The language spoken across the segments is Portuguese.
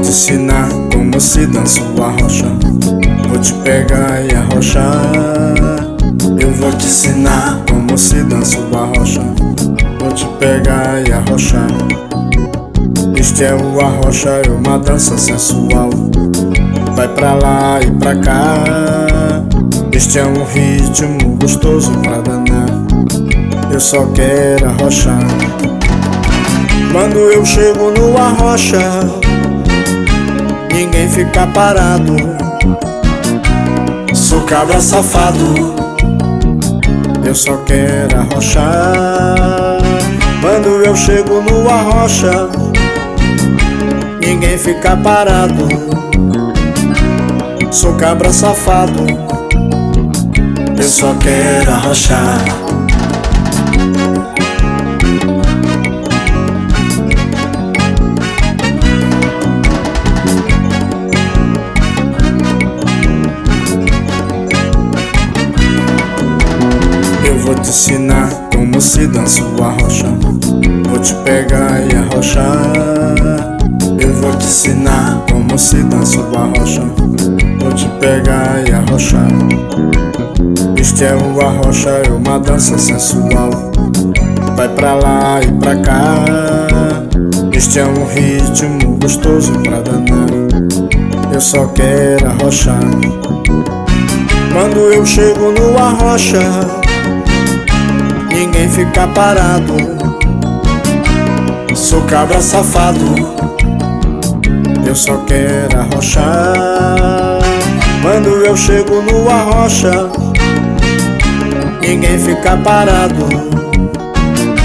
te ensinar como se dança o arrocha. Vou te pegar e arrochar. Eu vou te ensinar como se dança o arrocha. Vou te pegar e arrochar. Este é o arrocha, é uma dança sensual. Vai pra lá e pra cá. Este é um ritmo gostoso pra danar. Eu só quero arrochar. Quando eu chego no arrocha, ninguém fica parado. Sou cabra safado, eu só quero arrochar. Quando eu chego no arrocha, ninguém fica parado. Sou cabra safado, eu só quero arrochar. Eu vou te ensinar como se dança o arrocha. Vou te pegar e arrochar. Eu vou te ensinar como se dança o arrocha. Vou te pegar e arrochar. Este é o arrocha, é uma dança sensual. Vai pra lá e pra cá. Este é um ritmo gostoso pra danar. Eu só quero arrochar. Quando eu chego no arrocha, ninguém fica parado. Sou cabra safado, eu só quero arrochar. Quando eu chego no arrocha, ninguém fica parado.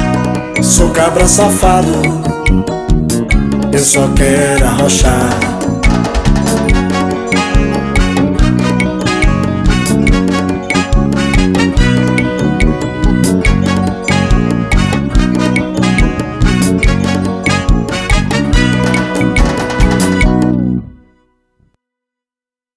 Sou cabra safado, eu só quero arrochar.